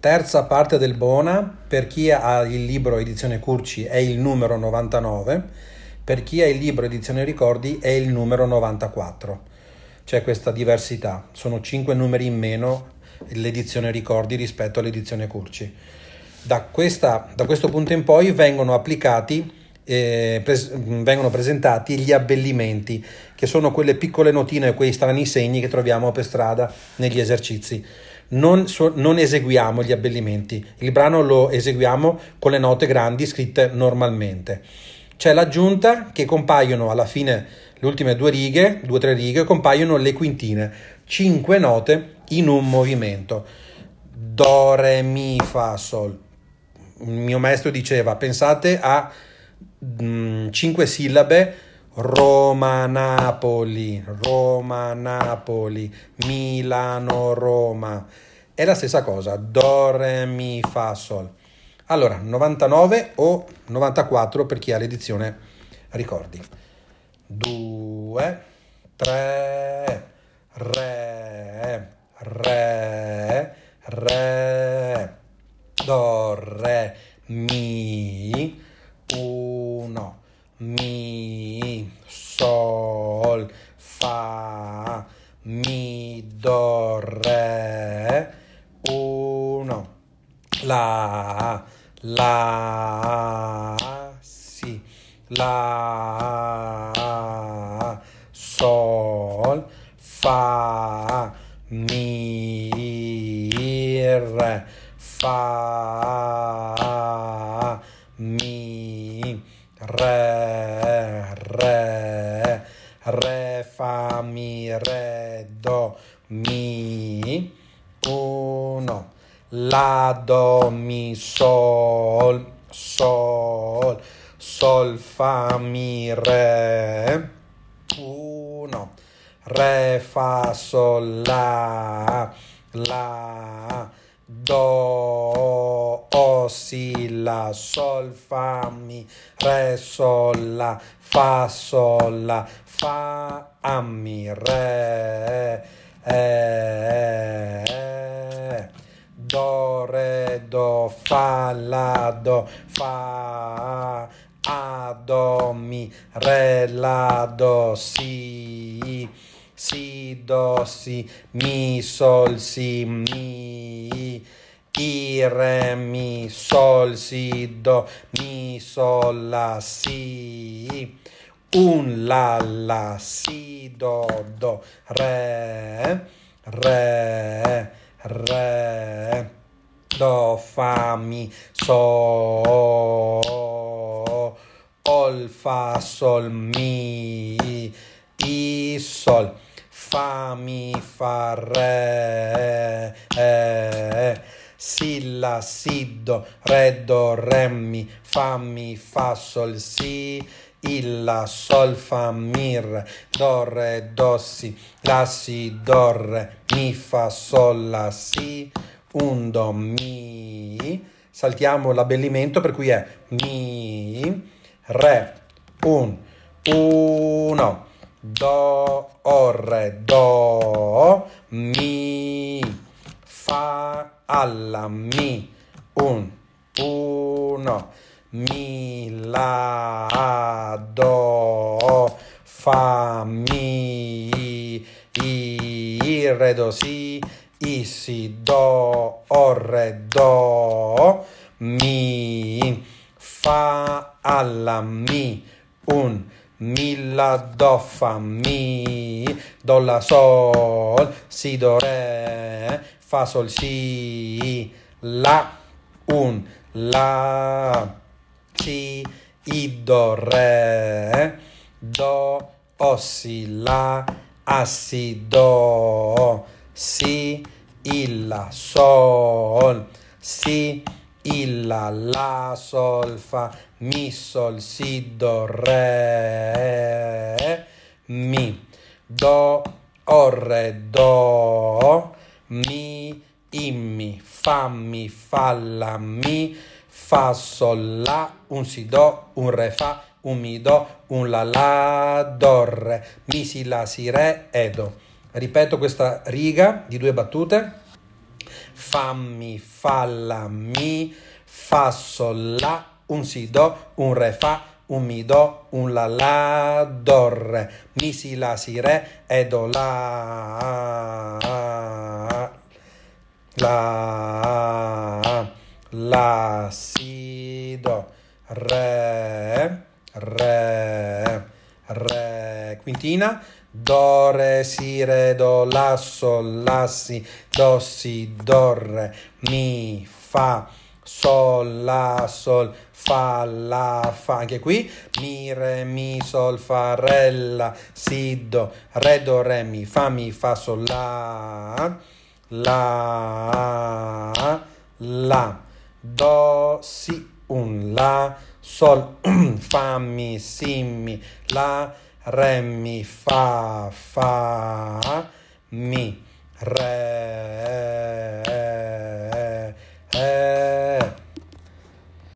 Terza parte del Bona, per chi ha il libro edizione Curci è il numero 99, per chi ha il libro edizione Ricordi è il numero 94. C'è questa diversità, sono 5 numeri in meno l'edizione Ricordi rispetto all'edizione Curci. Da questo punto in poi vengono applicati vengono presentati gli abbellimenti, che sono quelle piccole notine e quei strani segni che troviamo per strada negli esercizi. Non eseguiamo gli abbellimenti, il brano lo eseguiamo con le note grandi scritte normalmente. C'è l'aggiunta che compaiono alla fine, le ultime 2 o 3 righe, compaiono le quintine, 5 note in un movimento. Do, re, mi, fa, sol. Il mio maestro diceva, pensate a 5 sillabe: Roma, Napoli, Milano, Roma. È la stessa cosa, do, re, mi, fa, sol. Allora, 99 o 94 per chi ha l'edizione Ricordi. 2, 3, re, do, re, mi, 1, mi, sol, fa, mi, do, re, 1, la, si, la, sol, fa, mi, re, fa, mi, re, fa, mi, re, do, mi, 1, la, do, mi, sol, fa, mi, re, 1, re, fa, sol, la, do, si, la, sol, fa, mi, re, sol, la, fa, mi, re, do, re, do, fa, la, do, fa, do, mi, re, la, do, si, do, si, mi, sol, si, mi, re, mi, sol, si, do, mi, sol, la, si, un, la, si, do, re, do, fa, mi, sol, fa, sol, mi, sol, fa, mi, fa, re, si, la, si, do, re, do, re, mi, fa, sol, si, il, la, sol, fa, mi, re, do, si, la, si, do, re, mi, fa, sol, la, si, un, do, mi. Saltiamo l'abbellimento, per cui è mi, re, 1, do, re, do, mi, fa, alla, mi, 1, mi, la, do, fa, mi, re, do, si, do, re, do, mi, fa, alla, mi, 1, mi, la, do, fa, mi, do, la, sol, si, do, re, fa, sol, si, la, 1, la, si, do, re, do, si, la, si, do, si, il, la, sol, si, il, la, sol, fa, mi, sol, si, do, re, mi, do, re, do, mi, fa, la, mi, fa, sol, la, un, si, do, un, re, fa, un, mi, do, un, la, do, re, mi, si, la, si, re, do. Ripeto questa riga di 2 battute. fa, mi, fa, la, mi, fa, sol, la, un si, do, un re, fa, un mi, do, un la, do, re, mi, si, la, si, re, e, do, la, si, do, re, quintina, do, re, si, re, do, la, sol, la, si, do, re, mi, fa, sol, la, sol, fa, la, fa, anche qui, mi, re, mi, sol, fa, re, la, si, do, re, mi, fa, sol, la, do, si, un, la, sol, fa, mi, si, mi, la, re, mi, fa, mi, re,